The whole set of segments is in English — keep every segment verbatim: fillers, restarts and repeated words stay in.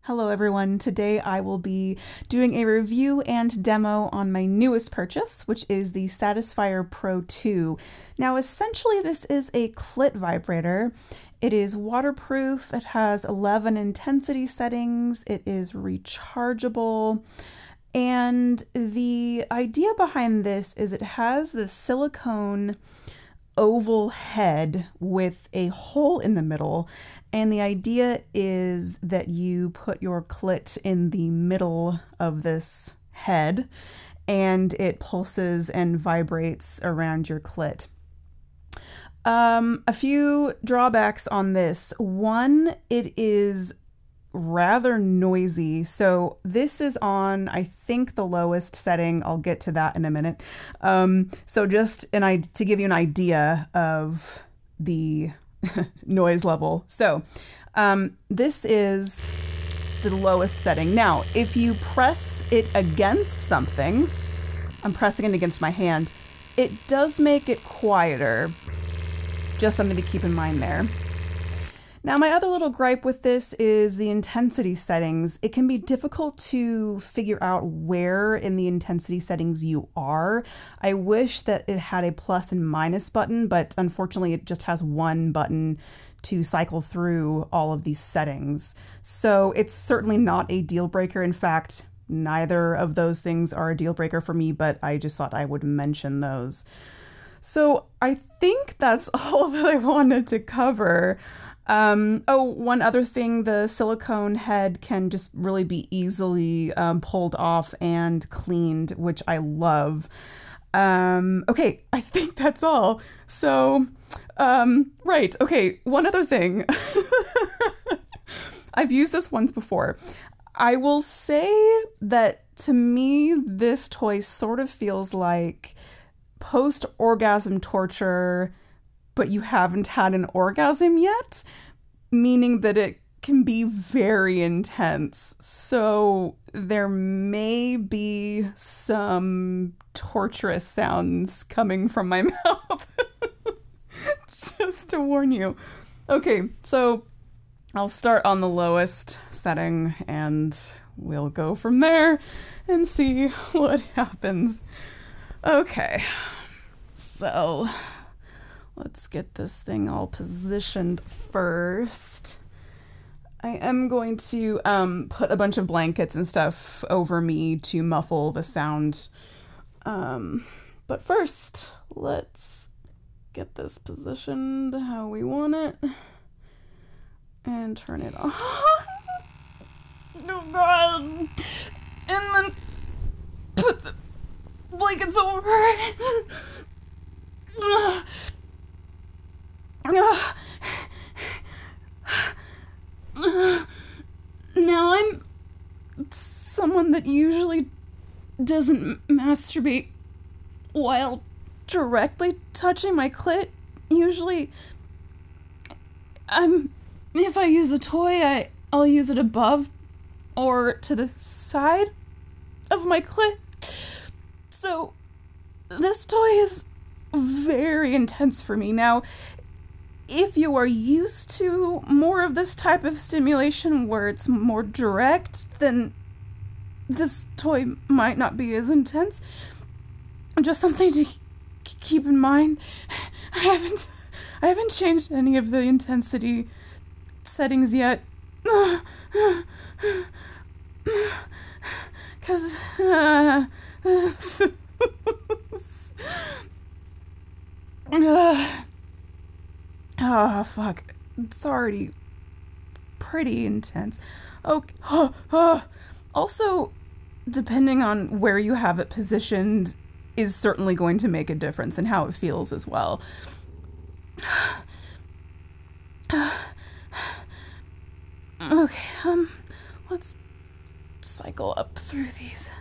Hello everyone, today I will be doing a review and demo on my newest purchase, which is the Satisfyer Pro two. Now essentially this is a clit vibrator. It is waterproof, it has eleven intensity settings, it is rechargeable, and the idea behind this is it has this silicone oval head with a hole in the middle, and the idea is that you put your clit in the middle of this head and it pulses and vibrates around your clit. Um, a few drawbacks on this. One, it is rather noisy. So this is on, I think, the lowest setting. I'll get to that in a minute. Um, so just an I to give you an idea of the noise level. So um, this is the lowest setting. Now, if you press it against something, I'm pressing it against my hand, it does make it quieter. Just something to keep in mind there. Now, my other little gripe with this is the intensity settings. It can be difficult to figure out where in the intensity settings you are. I wish that it had a plus and minus button, but unfortunately it just has one button to cycle through all of these settings. So it's certainly not a deal breaker. In fact, neither of those things are a deal breaker for me, but I just thought I would mention those. So I think that's all that I wanted to cover. Um, oh, one other thing, the silicone head can just really be easily um, pulled off and cleaned, which I love. Um, okay, I think that's all. So, um, right, okay, one other thing. I've used this once before. I will say that to me, this toy sort of feels like post-orgasm torture, but you haven't had an orgasm yet, meaning that it can be very intense. So there may be some torturous sounds coming from my mouth. Just to warn you. Okay, so I'll start on the lowest setting and we'll go from there and see what happens. Okay, so let's get this thing all positioned first. I am going to um, put a bunch of blankets and stuff over me to muffle the sound. Um, but first, let's get this positioned how we want it. And turn it on. Oh God! And then put the blankets over it. Now, I'm someone that usually doesn't masturbate while directly touching my clit. Usually, I'm if I use a toy, I, I'll use it above or to the side of my clit. So, this toy is very intense for me. Now, if you are used to more of this type of stimulation where it's more direct, then this toy might not be as intense. Just something to keep in mind. I haven't I haven't changed any of the intensity settings yet. Cause uh, uh, oh, fuck. It's already pretty intense. Okay. Oh, oh. Also, depending on where you have it positioned is certainly going to make a difference in how it feels as well. Okay, um, let's cycle up through these.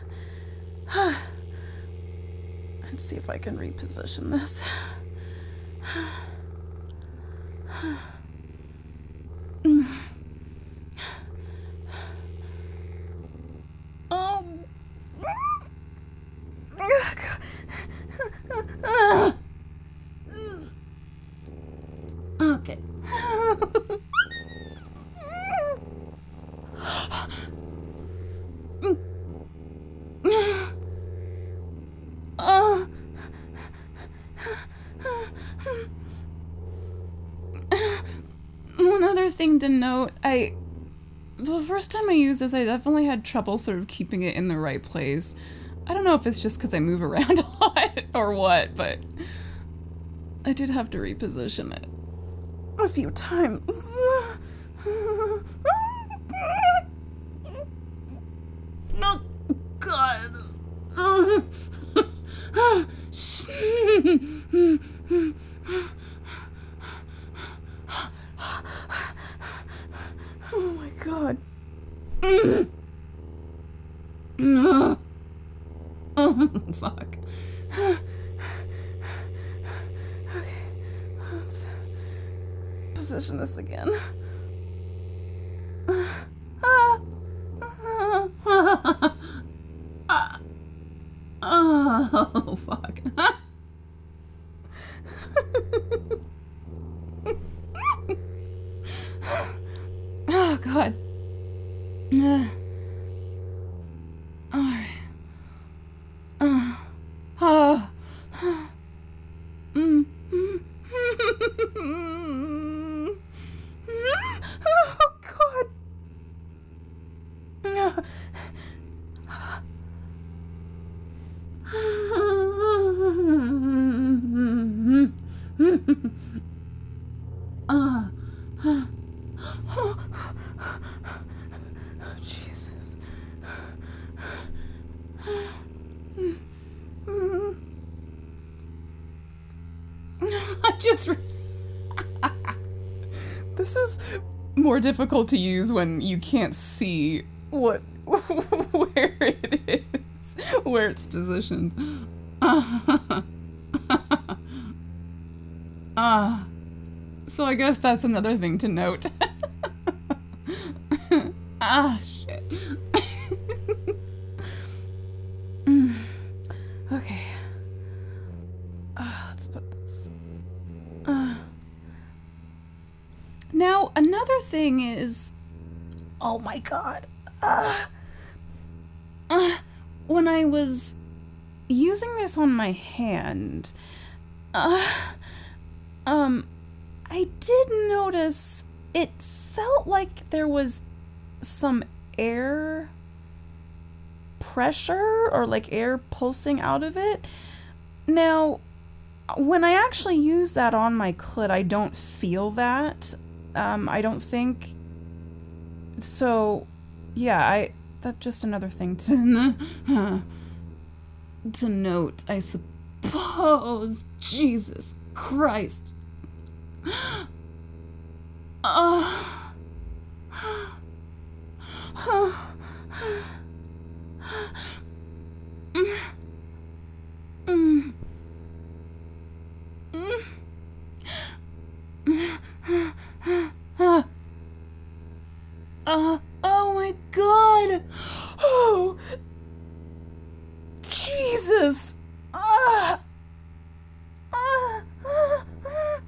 And see if I can reposition this. Oh. Okay. thing to note, I the first time I used this, I definitely had trouble sort of keeping it in the right place. I don't know if it's just because I move around a lot or what, but I did have to reposition it a few times. Oh, God. Oh my God. Oh, fuck. Okay, let's position this again. Oh, fuck. Oh, God. Uh, all right. Uh, oh. Mm. Oh, God. Uh, oh, Jesus. I just... This is more difficult to use when you can't see what where it is, where it's positioned. Uh, uh, so I guess that's another thing to note. Ah, shit. Okay. Uh, let's put this. Uh. Now, another thing is... Oh my God. Uh, uh, when I was using this on my hand, uh, um, I did notice it felt like there was some air pressure or like air pulsing out of it. Now, when I actually use that on my clit, I don't feel that. Um, I don't think. So, yeah, I that's just another thing to to note, I suppose. Jesus Christ. Uh, Mm. Mm. Uh, uh, oh my God! Oh, Jesus! Uh, uh, uh, uh,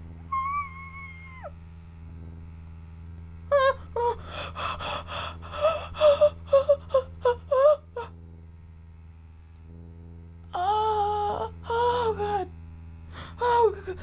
Oh, oh God. Oh God.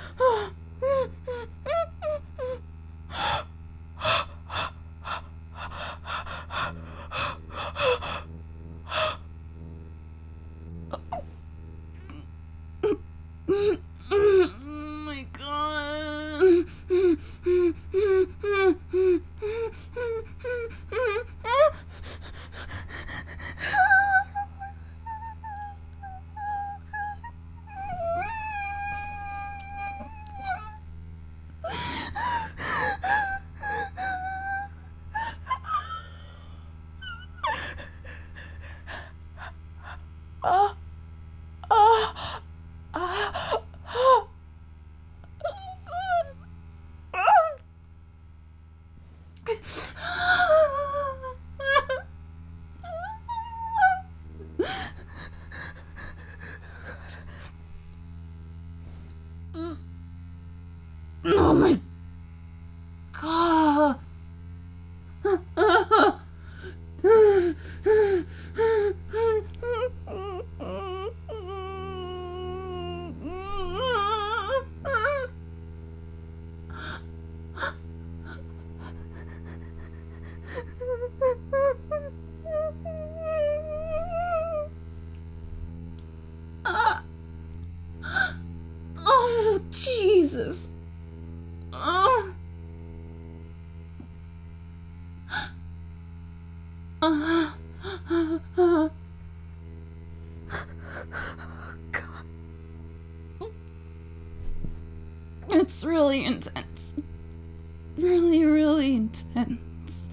Uh, uh, uh. God. It's really intense. Really, really intense.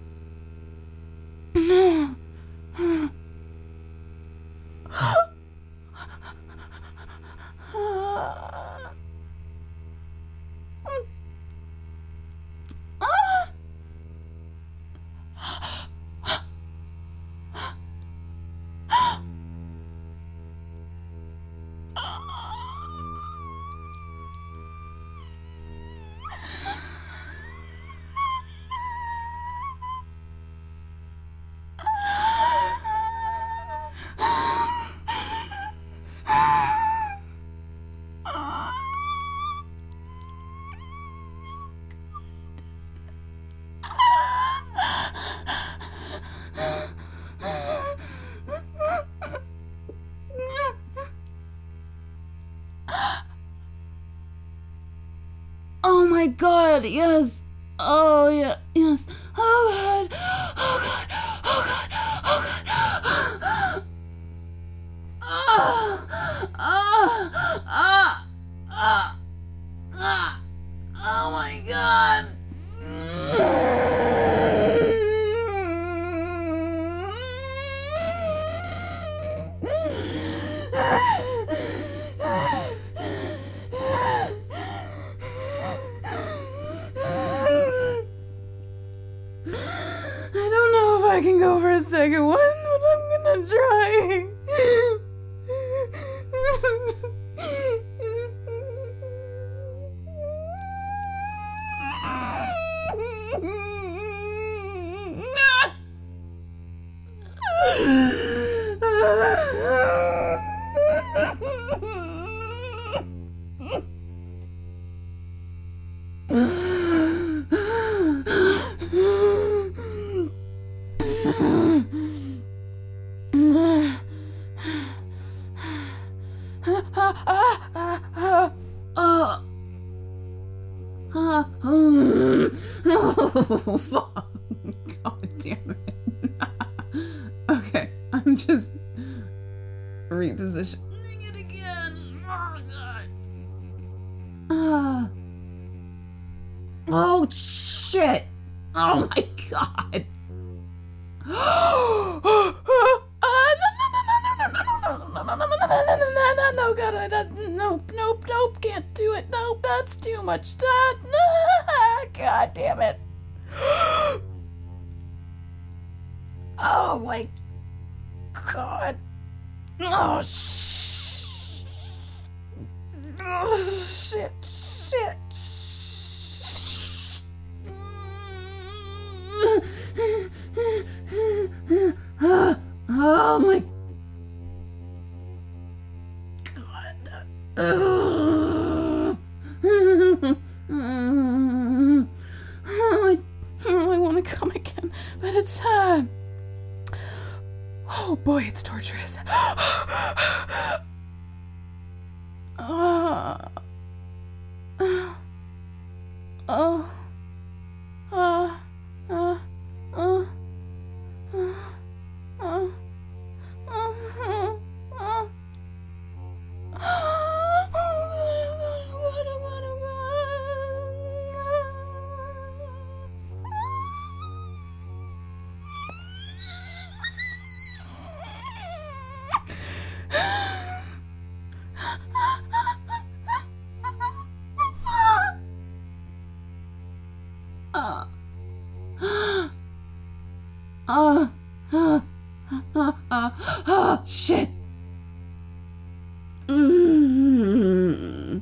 Oh my god, yes. Oh yeah, yes. Oh god. Oh god. Oh god. Oh god. Ah. Ah. Ah. Ah. Ah. Oh my god. I don't know if I can go for a second one, but I'm gonna try. Oh, fuck. God damn it. Okay, I'm just repositioning it again. Oh, God. Uh, oh, shit. Oh, my God. No, God, I, that, nope, nope, nope, can't do it. Nope, that's too much stuff. God damn it. Oh my God. Oh, sh- oh shit, shit. Oh my God. Oh, I, oh, I want to come again, but it's uh oh boy, it's torturous. uh, uh, oh, uh, uh, uh, uh, uh, uh, uh. Uh, uh, uh, uh, uh, shit. Mm-hmm.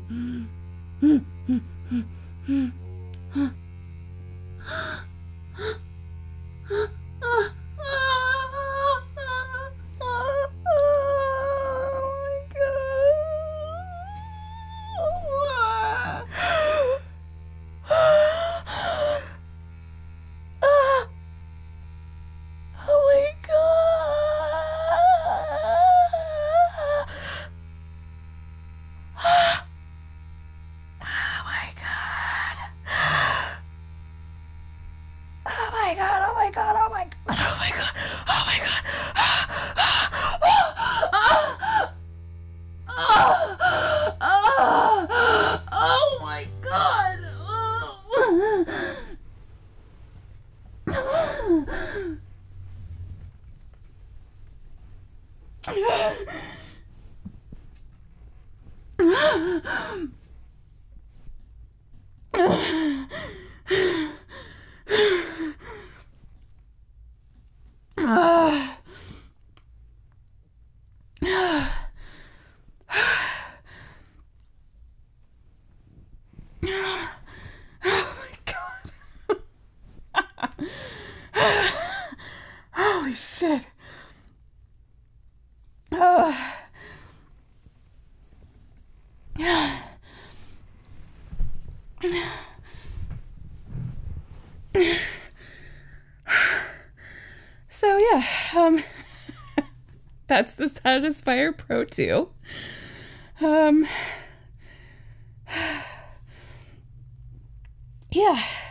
Holy shit. Oh. So yeah, um, that's the Satisfyer Pro two. Um, yeah.